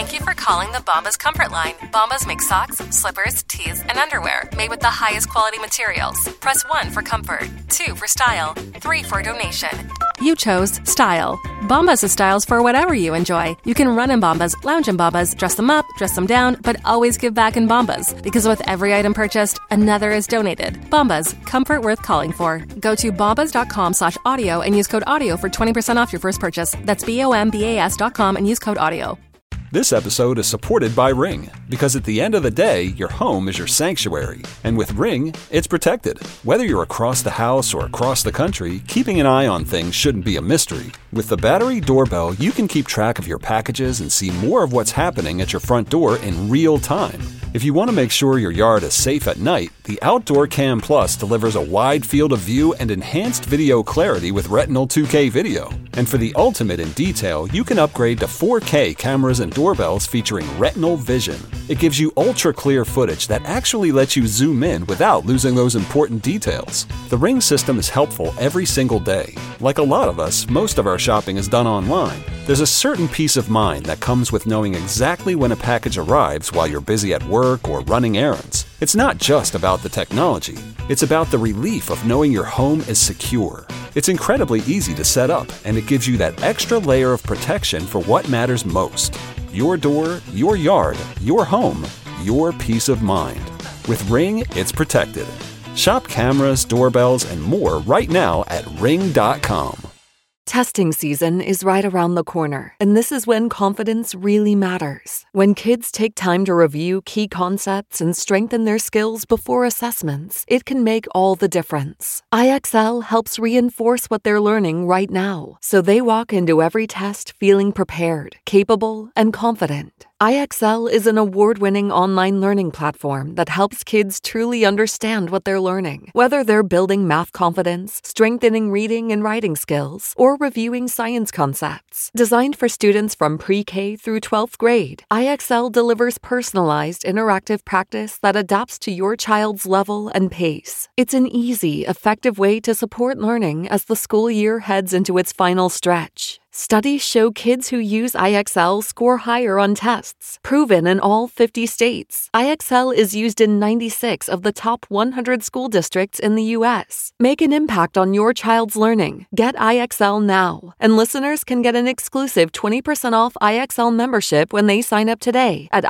Thank you for calling the Bombas Comfort Line. Bombas make socks, slippers, tees, and underwear made with the highest quality materials. Press 1 for comfort, 2 for style, 3 for donation. You chose style. Bombas has styles for whatever you enjoy. You can run in Bombas, lounge in Bombas, dress them up, dress them down, but always give back in Bombas. Because with every item purchased, another is donated. Bombas, comfort worth calling for. Go to bombas.com/audio and use code AUDIO for 20% off your first purchase. That's BOMBAS.com and use code AUDIO. This episode is supported by Ring, because at the end of the day, your home is your sanctuary. And with Ring, it's protected. Whether you're across the house or across the country, keeping an eye on things shouldn't be a mystery. With the battery doorbell, you can keep track of your packages and see more of what's happening at your front door in real time. If you want to make sure your yard is safe at night, the Outdoor Cam Plus delivers a wide field of view and enhanced video clarity with Retinal 2K video. And for the ultimate in detail, you can upgrade to 4K cameras and doorbells featuring Retinal Vision. It gives you ultra-clear footage that actually lets you zoom in without losing those important details. The Ring system is helpful every single day. Like a lot of us, most of our shopping is done online. There's a certain peace of mind that comes with knowing exactly when a package arrives while you're busy at work or running errands. It's not just about the technology. It's about the relief of knowing your home is secure. It's incredibly easy to set up, and it gives you that extra layer of protection for what matters most. Your door, your yard, your home, your peace of mind. With Ring, it's protected. Shop cameras, doorbells, and more right now at ring.com. Testing season is right around the corner, and this is when confidence really matters. When kids take time to review key concepts and strengthen their skills before assessments, it can make all the difference. IXL helps reinforce what they're learning right now, so they walk into every test feeling prepared, capable, and confident. IXL is an award-winning online learning platform that helps kids truly understand what they're learning. Whether they're building math confidence, strengthening reading and writing skills, or reviewing science concepts. Designed for students from pre-K through 12th grade, IXL delivers personalized, interactive practice that adapts to your child's level and pace. It's an easy, effective way to support learning as the school year heads into its final stretch. Studies show kids who use IXL score higher on tests, proven in all 50 states. IXL is used in 96 of the top 100 school districts in the U.S. Make an impact on your child's learning. Get IXL now. And listeners can get an exclusive 20% off IXL membership when they sign up today at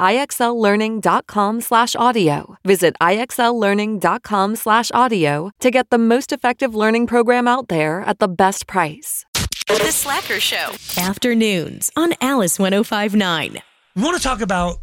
IXLlearning.com/audio. Visit IXLlearning.com/audio to get the most effective learning program out there at the best price. The Slacker Show. Afternoons on Alice 105.9. We want to talk about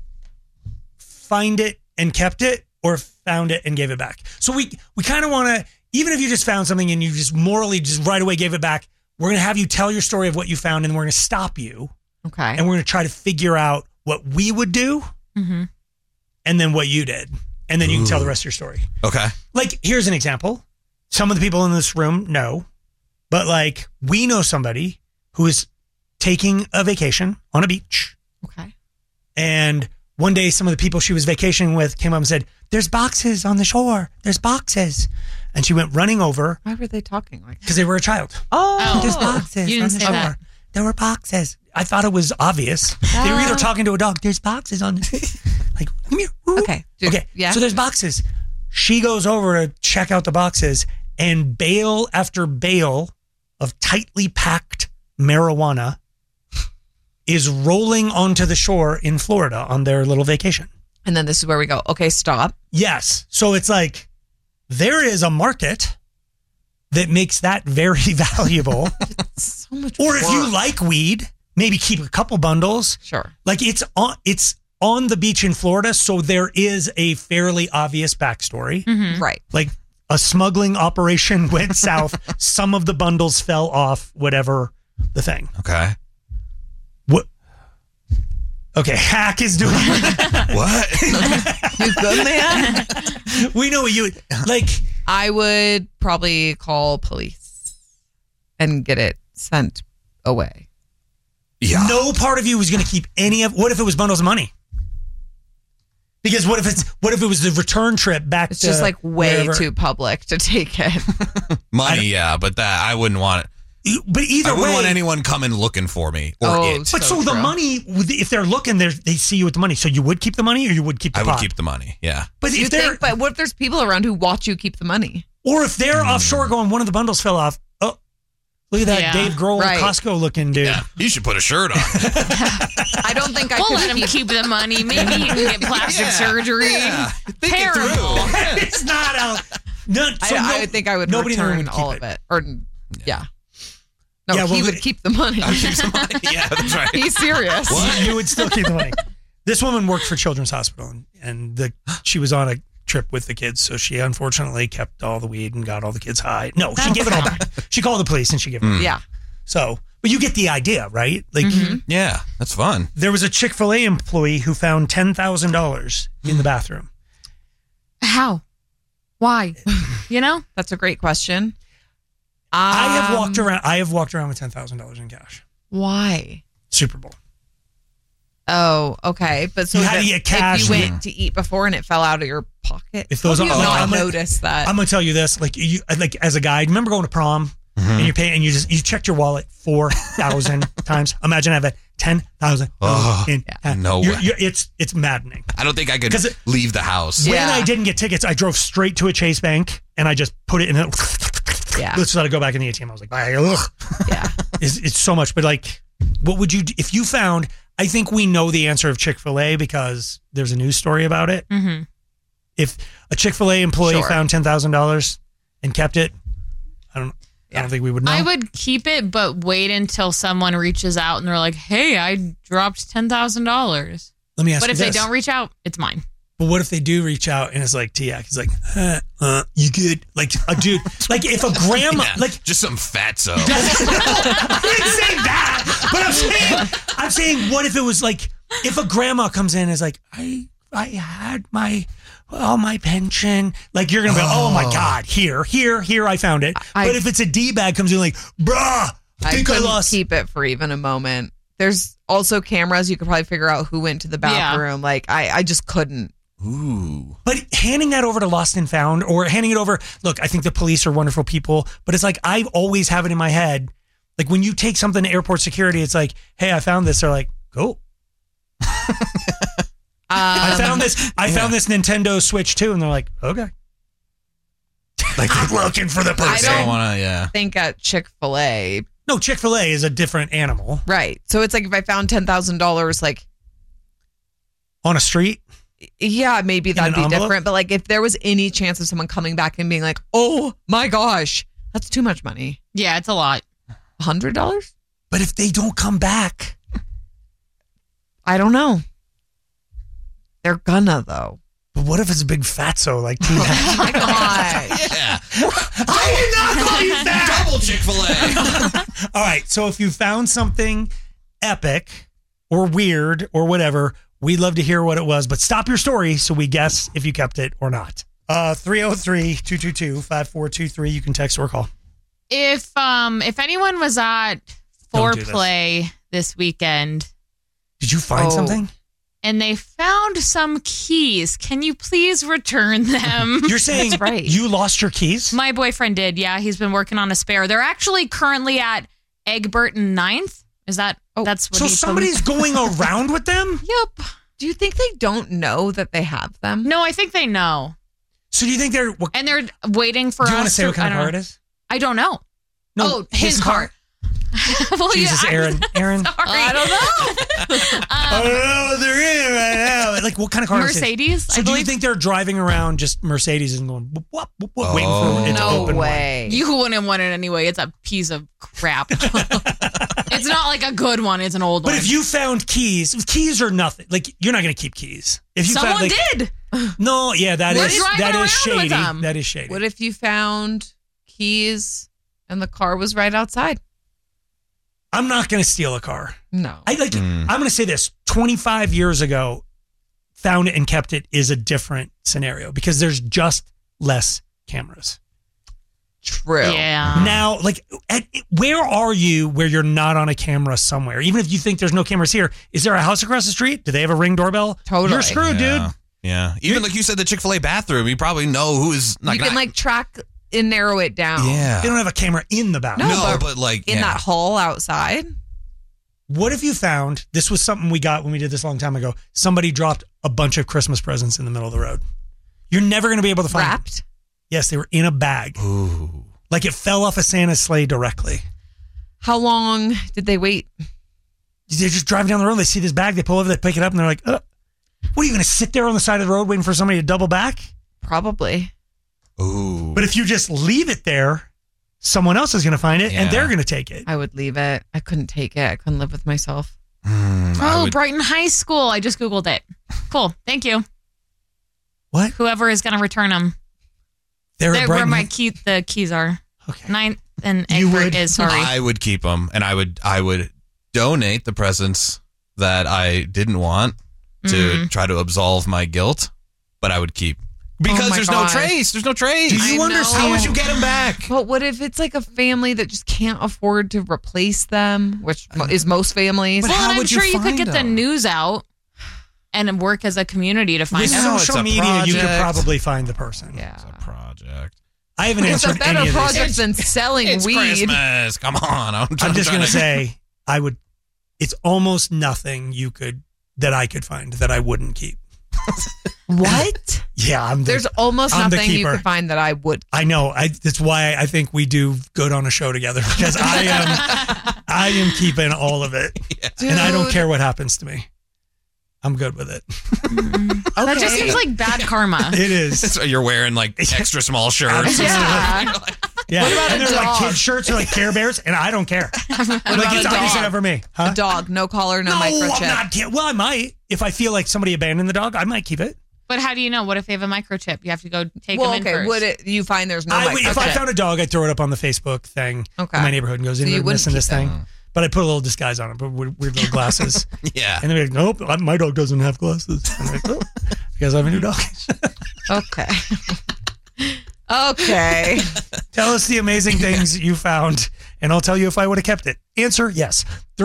find it and kept it or found it and gave it back. So we kind of want to, even if you just found something and you just morally just right away gave it back, we're going to have you tell your story of what you found and we're going to stop you. Okay. And we're going to try to figure out what we would do and then what you did. And then you can tell the rest of your story. Okay. Like, here's an example. Some of the people in this room know. But like, we know somebody who is taking a vacation on a beach. Okay. And one day, some of the people she was vacationing with came up and said, "There's boxes on the shore. There's boxes." And she went running over. Why were they talking like that? Because they were a child. Oh, there's boxes you on didn't the say shore. that. There were boxes. I thought it was obvious. They were either talking to a dog. There's boxes on the like, come here. Ooh. Okay. Okay. Yeah. So there's boxes. She goes over to check out the boxes, and bale after bale of tightly packed marijuana is rolling onto the shore in Florida on their little vacation. And then this is where we go, okay, stop. Yes. So it's like, there is a market that makes that very valuable. So much Or if you work. like weed, maybe keep a couple bundles. Sure. Like it's on the beach in Florida, so there is a fairly obvious backstory. Right. Like, a smuggling operation went south. Some of the bundles fell off, whatever the thing. Okay. What? Okay, Hack is doing What? You good, man? We know what you like. I would probably call police and get it sent away. Yeah. No part of you was going to keep any of. What if it was bundles of money? Because what if it was the return trip back It's to just like way wherever? too public to take it. Money, yeah, but that I wouldn't want it. But either I wouldn't way, want anyone coming looking for me or it. But so the true. money, if they're looking, they see you with the money. So you would keep the money, or you would keep the I pot? would keep the money. Yeah. But You if they're, think, but what if there's people around who watch you keep the money? or if they're offshore going, one of the bundles fell off. Oh, look at that Yeah. Dave Grohl Right. Costco looking dude. Yeah. You should put a shirt on. I don't think I We'll could let him keep the money. Maybe he can get plastic surgery. Think it through. Terrible. It's not out. No, so I would think I would nobody in the room return would keep all of it. Or yeah. No, Yeah, well, he would keep the money. Keep some money. Yeah, that's right. He's serious. You would still keep the money. This woman worked for Children's Hospital, and she was on a trip with the kids, so she unfortunately kept all the weed and got all the kids high. No, she gave it all back. She called the police and she gave it back. Yeah. So, but you get the idea, right? Like, Yeah, that's fun. there was a Chick-fil-A employee who found $10,000 in the bathroom. How? Why? You know? That's a great question. I have walked around with $10,000 in cash. Why? Super Bowl. Oh, okay. But so You had to that get cash. if you went to eat before and it fell out of your pocket, If those how do you are- not I'm gonna- notice that? I'm gonna tell you this, like as a guy, remember going to prom and you pay and you checked your wallet 4,000 times. Imagine having $10,000 in. No way. It's maddening. I don't think I could 'Cause leave the house. Yeah. When I didn't get tickets, I drove straight to a Chase Bank and I just put it in. Yeah. Let's let it go back in the ATM. I was like, ugh. Yeah. It's so much. But like, what would you do if you found? I think we know the answer of Chick-fil-A because there's a news story about it. Mm-hmm. If a Chick-fil-A employee Sure. found $10,000 and kept it, I don't think we would know. I would keep it, but wait until someone reaches out and they're like, hey, I dropped $10,000. Let me ask But you if this. they don't reach out, it's mine. But what if they do reach out and it's like Tiak? He's like, you good? Like a dude, like if a grandma, Yeah, like just some fatso. I didn't say that, but I'm saying, what if it was like if a grandma comes in and is like, I had all my pension, like you're gonna be, oh my god, here, I found it. But if it's a D bag comes in like, bruh, I think I couldn't lost. keep it for even a moment. There's also cameras. You could probably figure out who went to the bathroom. Like I just couldn't. Ooh. But handing that over to Lost and Found or handing it over, look, I think the police are wonderful people, but it's like I always have it in my head. Like when you take something to airport security, it's like, hey, I found this. They're like, cool. I found this. I found this Nintendo Switch too, and they're like, okay. Like they're looking for the I person. don't wanna, think at Chick-fil-A. No, Chick-fil-A is a different animal. Right. So it's like if I found $10,000, like On a street. yeah, maybe that'd an be envelope? different. But like if there was any chance of someone coming back and being like, oh my gosh, that's too much money. Yeah, it's a lot. $100? But if they don't come back, I don't know. They're gonna though. but what if it's a big fatso like T-Mac? Oh my gosh. Yeah. I did not call you that. Double Chick-fil-A. All right, so if you found something epic or weird or whatever, we'd love to hear what it was, but stop your story so we guess if you kept it or not. 303-222-5423. You can text or call. If anyone was at Don't do this. Foreplay this weekend Did you find something? and they found some keys, can you please return them? You're saying That's right. you lost your keys? My boyfriend did. Yeah, he's been working on a spare. They're actually currently at Egbert and 9th. Is that that's what So he told me. somebody's going around with them? Yep. Do you think they don't know that they have them? No, I think they know. So do you think they're... And they're waiting for do us you want to say what kind I of don't car know. it is? I don't know. No, Oh, his car. Well, Jesus, yeah, Aaron. Sorry. I don't know. I don't know what they're in right now. Like, what kind of car is it? Mercedes, So I do you believe. think they're driving around just Mercedes and going, whoop, whoop, whoop, waiting for it to No open? way. You wouldn't want it anyway. It's a piece of crap. It's not like a good one. It's an old But one. if you found keys are nothing. Like, you're not going to keep keys. If you Someone found, like, did. No, yeah, that We're is driving around with shady. them. That is shady. What if you found keys and the car was right outside? I'm not going to steal a car. No. I'm going to say this. 25 years ago, found it and kept it is a different scenario because there's just less cameras. True. Yeah. Now, like, where are you where you're not on a camera somewhere? Even if you think there's no cameras here, is there a house across the street? Do they have a Ring doorbell? Totally. You're screwed, dude. Yeah. Even like you said, the Chick-fil-A bathroom, you probably know who is. You can like track and narrow it down. Yeah. They don't have a camera in the bathroom. No, but like In yeah. that hall outside. What if you found, this was something we got when we did this a long time ago, somebody dropped a bunch of Christmas presents in the middle of the road. You're never going to be able to find them. Wrapped? Yes, they were in a bag. Ooh. Like it fell off a Santa's sleigh directly. How long did they wait? They're just driving down the road. They see this bag. They pull over. They pick it up, and they're like, what are you going to sit there on the side of the road waiting for somebody to double back? Probably. Ooh. But if you just leave it there, someone else is going to find it, and Yeah. they're going to take it. I would leave it. I couldn't take it. I couldn't live with myself. Oh, Brighton High School. I just Googled it. Cool. Thank you. What? Whoever is going to return them. They're They're at where Brighton. the keys are. Okay. 9th and You Egbert would? is, sorry. I would keep them, and I would donate the presents that I didn't want to try to absolve my guilt, but I would keep because my there's God. no trace. There's no trace. Do you I understand? How would you get them back? But what if it's like a family that just can't afford to replace them, which is most families? But Well, how and I'm would you sure you could find get the them? news out and work as a community to find With out. it's social a media, you could project. probably find the person. Yeah. It's a project. I haven't It's a answered better any of project this. than selling It's weed. Christmas. Come on. I'm just going to say, it's almost nothing that I could find that I wouldn't keep. What? Yeah, There's almost I'm the nothing you keeper. could find that I would. I know. That's why I think we do good on a show together because I am keeping all of it, and I don't Dude. care what happens to me. I'm good with it. That just seems like bad karma. It is. So you're wearing like extra small shirts. Yeah. Yeah. What about and a they're like dog? kid shirts or like Care Bears, and I don't care. Like about it's a opposite dog? for me. Huh? A dog, no collar, no, I'm microchip. not kidding. Well, I might. If I feel like somebody abandoned the dog, I might keep it. But how do you know? What if they have a microchip? You have to go take Well, them in okay. first. Would it? You find there's no microchip? If I found a dog, I'd throw it up on the Facebook thing Okay. in my neighborhood and goes, So you in wouldn't missing this keep thing. But I put a little disguise on it, but weird little glasses. Yeah. And they're like, nope, my dog doesn't have glasses. And I'm like, oh, you guys have a new dog. Okay. Okay. Tell us the amazing things you found, and I'll tell you if I would have kept it. Answer, yes.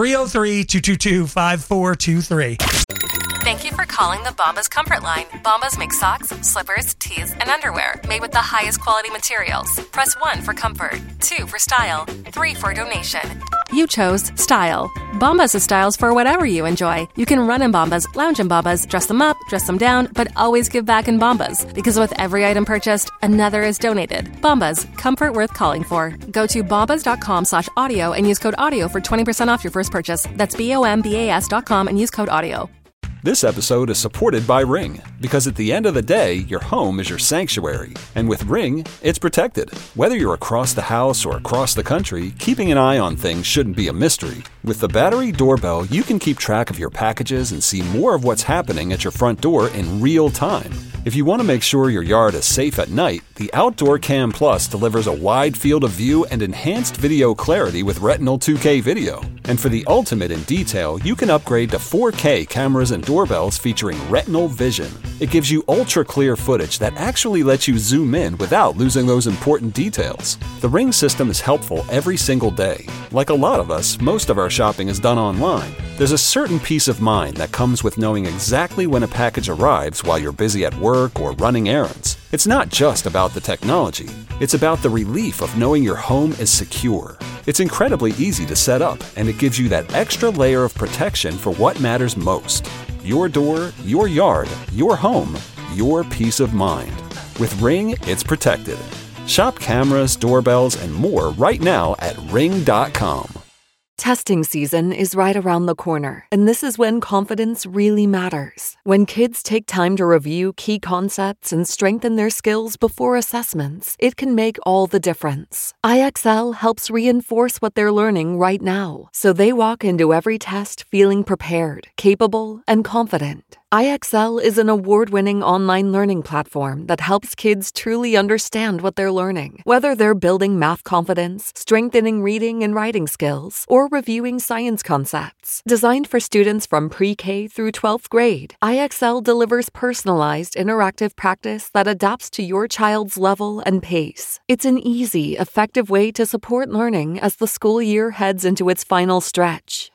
303-222-5423. Thank you for calling the Bombas Comfort Line. Bombas make socks, slippers, tees, and underwear made with the highest quality materials. Press 1 for comfort, 2 for style, 3 for donation. You chose style. Bombas has styles for whatever you enjoy. You can run in Bombas, lounge in Bombas, dress them up, dress them down, but always give back in Bombas. Because with every item purchased, another is donated. Bombas, comfort worth calling for. Go to bombas.com/audio and use code AUDIO for 20% off your first purchase. That's BOMBAS.com and use code AUDIO. This episode is supported by Ring, because at the end of the day, your home is your sanctuary. And with Ring, it's protected. Whether you're across the house or across the country, keeping an eye on things shouldn't be a mystery. With the battery doorbell, you can keep track of your packages and see more of what's happening at your front door in real time. If you want to make sure your yard is safe at night, the Outdoor Cam Plus delivers a wide field of view and enhanced video clarity with Retinal 2K video. And for the ultimate in detail, you can upgrade to 4K cameras and doorbells featuring Retinal Vision. It gives you ultra-clear footage that actually lets you zoom in without losing those important details. The Ring system is helpful every single day. Like a lot of us, most of our shopping is done online. There's a certain peace of mind that comes with knowing exactly when a package arrives while you're busy at work or running errands. It's not just about the technology. It's about the relief of knowing your home is secure. It's incredibly easy to set up, and it gives you that extra layer of protection for what matters most. Your door, your yard, your home, your peace of mind. With Ring, it's protected. Shop cameras, doorbells, and more right now at ring.com. Testing season is right around the corner, and this is when confidence really matters. When kids take time to review key concepts and strengthen their skills before assessments, it can make all the difference. IXL helps reinforce what they're learning right now, so they walk into every test feeling prepared, capable, and confident. IXL is an award-winning online learning platform that helps kids truly understand what they're learning. Whether they're building math confidence, strengthening reading and writing skills, or reviewing science concepts. Designed for students from pre-K through 12th grade, IXL delivers personalized, interactive practice that adapts to your child's level and pace. It's an easy, effective way to support learning as the school year heads into its final stretch.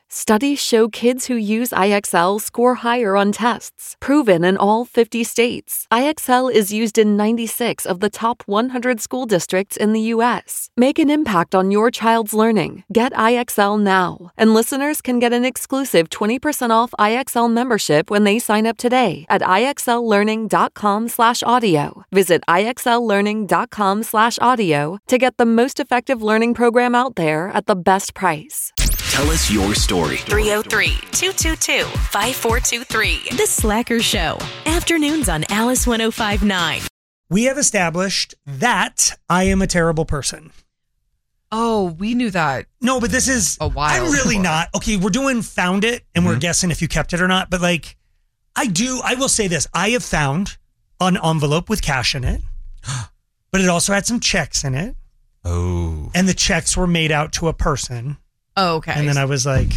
Studies show kids who use IXL score higher on tests, proven in all 50 states. IXL is used in 96 of the top 100 school districts in the U.S. Make an impact on your child's learning. Get IXL now. And listeners can get an exclusive 20% off IXL membership when they sign up today at IXLlearning.com/audio. Visit IXLlearning.com/audio to get the most effective learning program out there at the best price. Tell us your story. 303-222-5423. The Slacker Show. Afternoons on Alice 105.9. We have established that I am a terrible person. Oh, we knew that. No, but this is a while. I'm really before. not. Okay, we're doing found it and we're guessing if you kept it or not. But like, I will say this. I have found an envelope with cash in it, but it also had some checks in it. Oh. And the checks were made out to a person. Oh, okay. And then I was like,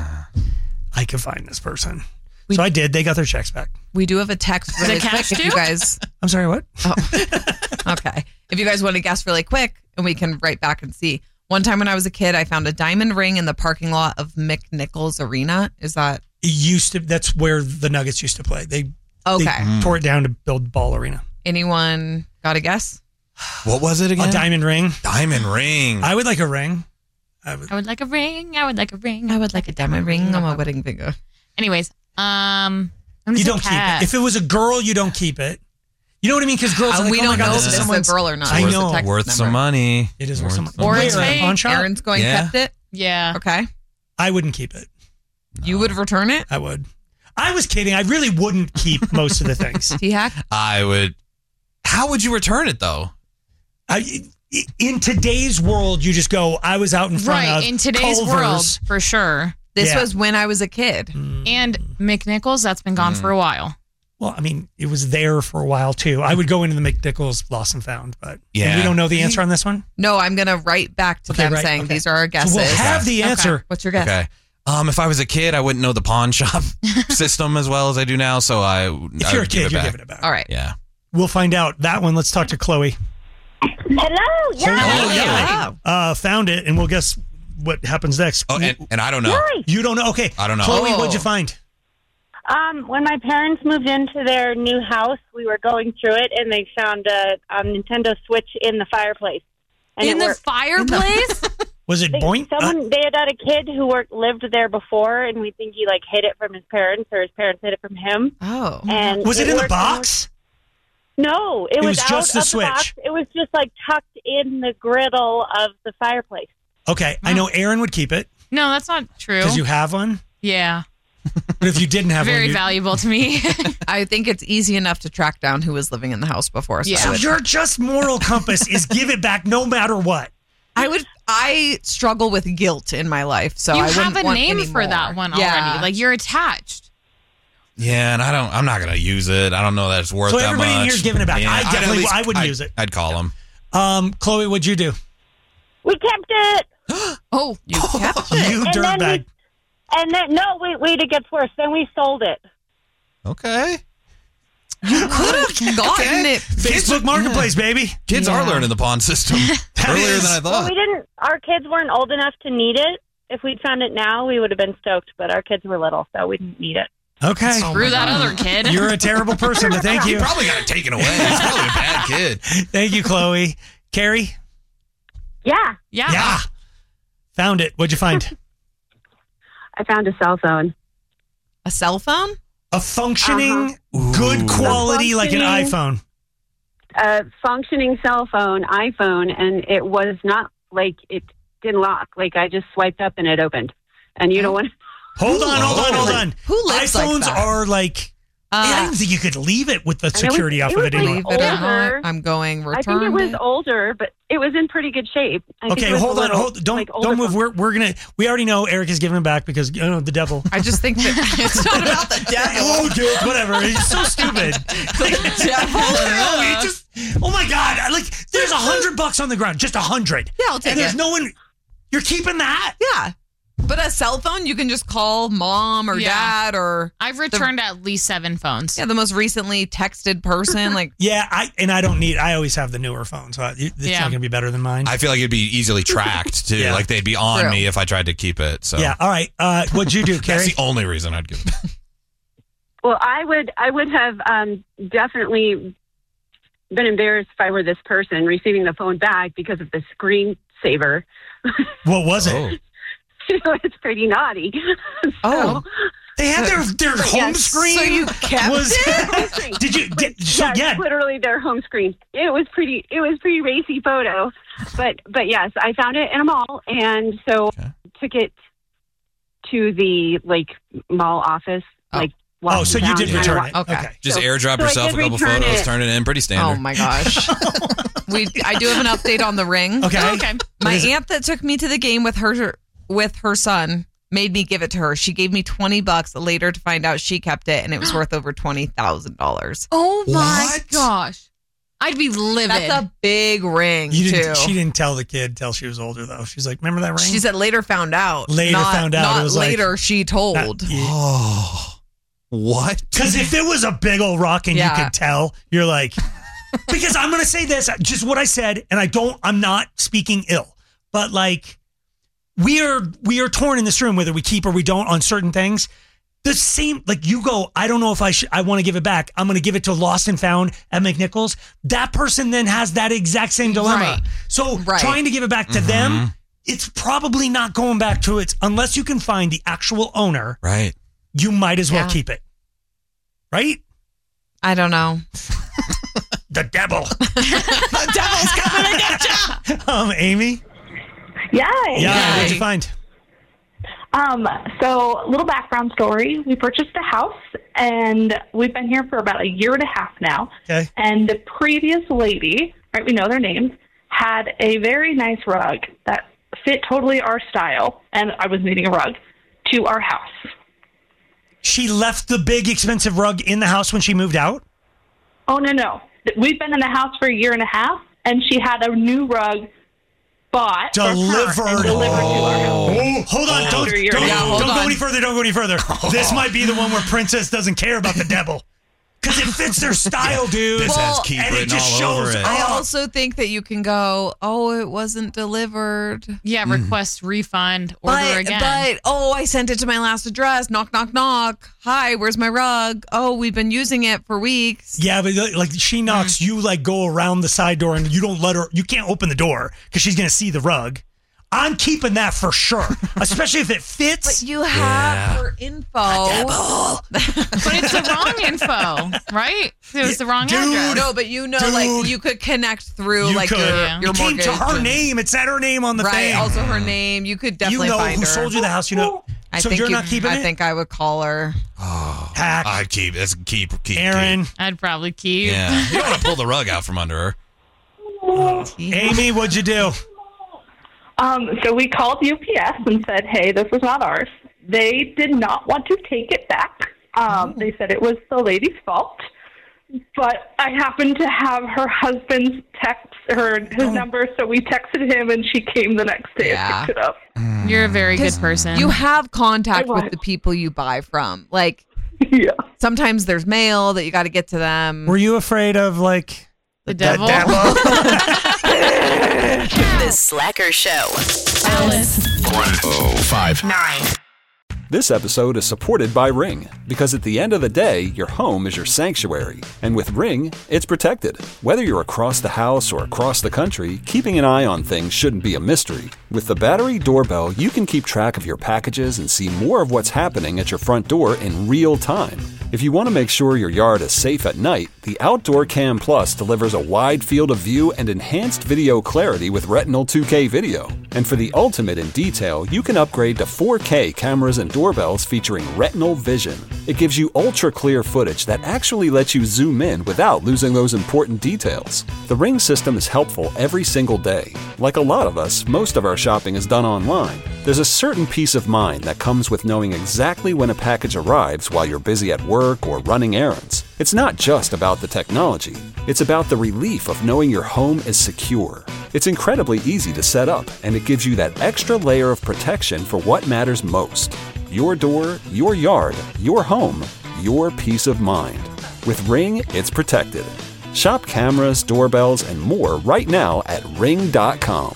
I can find this person. So I did. They got their checks back. We do have a text really quick cash if you too? guys. I'm sorry, what? Oh. Okay. If you guys want to guess really quick and we can write back and see. One time when I was a kid, I found a diamond ring in the parking lot of McNichols Arena. Is that? It used to. That's where the Nuggets used to play. They Okay. tore it down to build Ball Arena. Anyone got a guess? What was it again? A diamond ring. Diamond ring. I would like a ring. I would like a ring. I would like a ring. I would like a diamond ring on my wedding finger. Anyways, I'm gonna You say don't keep cat. it. If it was a girl, you don't keep it. You know what I mean? Because girls are like, We oh my don't God, know this if is it's a someone's girl or not. I Where's the know. text Worth some number? money. It is worth some money. Or Where? it's At a fake. pawn shop? Aaron's going Yeah. kept it. Yeah. Okay. I wouldn't keep it. You would return it? I would. I was kidding. I really wouldn't keep most of the things. T-Hack? I would. How would you return it though? In today's world, you just go, I was out in front of Right. In today's Culver's. world, for sure. This Yeah. was when I was a kid. And McNichols, that's been gone for a while. Well, I mean, it was there for a while too. I would go into the McNichols Lost and Found, but Yeah. and we don't know the answer on this one. No, I'm going to write back to Okay, them right, saying okay. these are our guesses. So we'll have the answer. What's your guess? Okay. If I was a kid, I wouldn't know the pawn shop system as well as I do now. So If I you're a would kid, give you're it back. giving it back. All right. Yeah. We'll find out that one. Let's talk to Chloe. Hello. Yeah. Found it, and we'll guess what happens next. Oh, and I don't know. You don't know? Okay. I don't know. Chloe, Oh. what'd you find? When my parents moved into their new house, we were going through it, and they found a Nintendo Switch in the fireplace. And In it the worked. fireplace? Was it Boink? They had a kid who lived there before, and we think he hid it from his parents, or his parents hid it from him. Oh. And Was it in the worked- box? No, it was was out just the of Switch. The box. It was just tucked in the griddle of the fireplace. Okay, I know Aaron would keep it No, that's not true. because you have one. Yeah. But if you didn't have Very one, valuable to me. I think it's easy enough to track down who was living in the house before. So Yeah. so your just moral compass is give it back no matter what. I struggle with guilt in my life, so You I wouldn't have a want name any for more. that one Yeah. already. You're attached. Yeah, and I'm not gonna use it. I don't know that it's worth So that everybody much. in here's giving it back. I definitely- I wouldn't use it. I'd call him. Chloe, what'd you do? We kept it. Oh, you kept it. You And then dirtbag. And then, no, wait, it gets worse. Then we sold it. Okay. You could have gotten it. Facebook Marketplace, baby. Kids are learning the pawn system earlier than I Well, thought. our kids weren't old enough to need it. If we'd found it now, we would have been stoked, but our kids were little, so we didn't need it. Okay. Screw that other kid. You're a terrible person, but thank He you. probably got it taken away. He's probably a bad kid. Thank you, Chloe. Carrie? Yeah. Yeah. Found it. What'd you find? I found a cell phone. A cell phone? A functioning, good quality, like an iPhone. A functioning cell phone, iPhone, and it was not it didn't lock. I just swiped up and it opened. And you don't want Hold on. Who lives like iPhones that? are I don't think you could leave it with the security off of it anymore. Leave it or older. not, I'm going return. I think it was older, but it was in pretty good shape. I think Okay, it was hold a on. little, Don't move. We're gonna. We already know Eric is giving it back because the devil. I just think that it's not about the devil. Oh, dude, whatever. He's so stupid. Devil? No, he just. Oh my God! There's $100 on the ground. Just 100. Yeah, I'll take and there's it. no one. You're keeping that? Yeah. But a cell phone, you can just call mom or dad or... I've returned at least 7 phones. Yeah, the most recently texted person. Yeah, I always have the newer phone, so it's not going to be better than mine. I feel like it'd be easily tracked, too. Yeah. Like, they'd be on me if I tried to keep it. So yeah, all right. What'd you do, Carrie? That's the only reason I'd give it. Well, I would have definitely been embarrassed if I were this person receiving the phone back because of the screensaver. What was it? Oh. It's pretty naughty. They had their home screen. So you kept it? Did you? Literally their home screen. It was pretty racy photo, but yes, I found it in a mall, and so took it to the mall office. So you did return it. Okay. Just airdrop yourself a couple photos, turn it in. Pretty standard. Oh my gosh. I do have an update on the ring. Okay. My aunt that took me to the game with her son made me give it to her. She gave me $20 later to find out she kept it, and it was worth over $20,000. Oh my gosh. I'd be livid. That's a big ring, too. She didn't tell the kid till she was older, though. She's like, remember that ring? She said later found out. Not it was later she told. What? Because if it was a big old rock and you could tell, you're like... Because I'm going to say this, just what I said, and I'm not speaking ill, but we are torn in this room whether we keep or we don't on certain things. The same, you go, I don't know if I want to give it back. I'm going to give it to Lost and Found at McNichols. That person then has that exact same dilemma. Right. So trying to give it back to them, it's probably not going back to it unless you can find the actual owner. Right. You might as well keep it. Right? I don't know. The devil. The devil's coming to get you. Amy? Yeah. What'd you find? So little background story. We purchased a house and we've been here for about a year and a half now. Okay. And the previous lady, right, we know their names, had a very nice rug that fit totally our style, and I was needing a rug, to our house. She left the big expensive rug in the house when she moved out? Oh, no. We've been in the house for a year and a half, and she had a new rug bought delivered to our house. Oh, hold on. Don't go any further. Don't go any further. This might be the one where Princess doesn't care about the devil. Because it fits their style, dude. This has keep written all over it. I also think that you can go, it wasn't delivered. Yeah, request refund, order again. But, I sent it to my last address. Knock, knock, knock. Hi, where's my rug? Oh, we've been using it for weeks. Yeah, but she knocks, you go around the side door and you don't let her, you can't open the door because she's going to see the rug. I'm keeping that for sure, especially if it fits. But you have her info. But it's the wrong info, right? It was the wrong address. No, but you could connect through your it mortgage. Came to her name. It said her name on the thing. Right, also her name. You could definitely find her. who sold you the house. So you're not keeping it? I think I would call her. Hack. I'd keep. That's keep. Aaron. I'd probably keep. Yeah. You don't want to pull the rug out from under her. Amy, what'd you do? So we called UPS and said, hey, this is not ours. They did not want to take it back. They said it was the lady's fault. But I happened to have her husband's his number, so we texted him, and she came the next day and picked it up. You're a very good person. You have contact with the people you buy from. Sometimes there's mail that you got to get to them. Were you afraid of, the devil? The Slacker Show. Alice. 105.9. This episode is supported by Ring, because at the end of the day, your home is your sanctuary. And with Ring, it's protected. Whether you're across the house or across the country, keeping an eye on things shouldn't be a mystery. With the battery doorbell, you can keep track of your packages and see more of what's happening at your front door in real time. If you want to make sure your yard is safe at night, the Outdoor Cam Plus delivers a wide field of view and enhanced video clarity with Retinal 2K video. And for the ultimate in detail, you can upgrade to 4K cameras and doorbells featuring Retinal Vision. It gives you ultra-clear footage that actually lets you zoom in without losing those important details. The Ring system is helpful every single day. Like a lot of us, most of our shopping is done online. There's a certain peace of mind that comes with knowing exactly when a package arrives while you're busy at work or running errands. It's not just about the technology. It's about the relief of knowing your home is secure. It's incredibly easy to set up, and it gives you that extra layer of protection for what matters most. Your door, your yard, your home, your peace of mind. With Ring, it's protected. Shop cameras, doorbells, and more right now at Ring.com.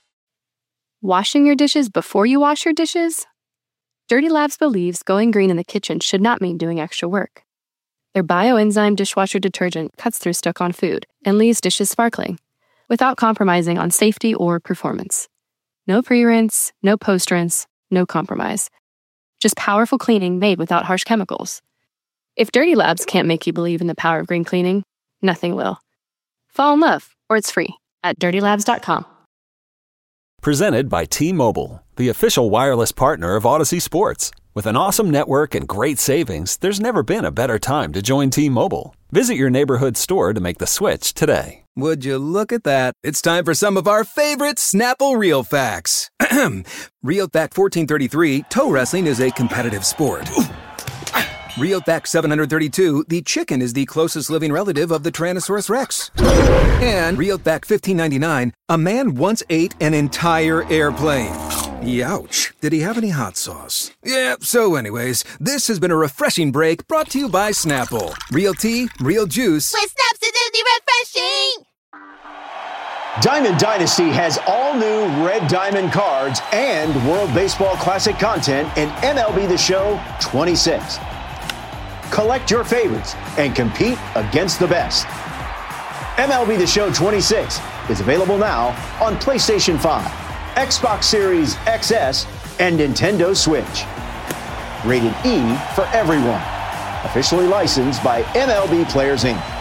Washing your dishes before you wash your dishes? Dirty Labs believes going green in the kitchen should not mean doing extra work. Their bioenzyme dishwasher detergent cuts through stuck-on food and leaves dishes sparkling, without compromising on safety or performance. No pre-rinse, no post-rinse, no compromise. Just powerful cleaning made without harsh chemicals. If Dirty Labs can't make you believe in the power of green cleaning, nothing will. Fall in love, or it's free, at dirtylabs.com. Presented by T-Mobile, the official wireless partner of Odyssey Sports. With an awesome network and great savings, there's never been a better time to join T-Mobile. Visit your neighborhood store to make the switch today. Would you look at that? It's time for some of our favorite Snapple Real Facts. Real Fact 1433, toe wrestling is a competitive sport. Real Fact 732, the chicken is the closest living relative of the Tyrannosaurus Rex. And Real Fact 1599, a man once ate an entire airplane. Youch. Did he have any hot sauce? Yeah, so anyways, this has been a refreshing break brought to you by Snapple. Real tea, real juice. With Snaps, it's refreshing! Diamond Dynasty has all new Red Diamond cards and World Baseball Classic content in MLB The Show 26. Collect your favorites and compete against the best. MLB The Show 26 is available now on PlayStation 5, Xbox Series XS, and Nintendo Switch. Rated E for everyone. Officially licensed by MLB Players Inc.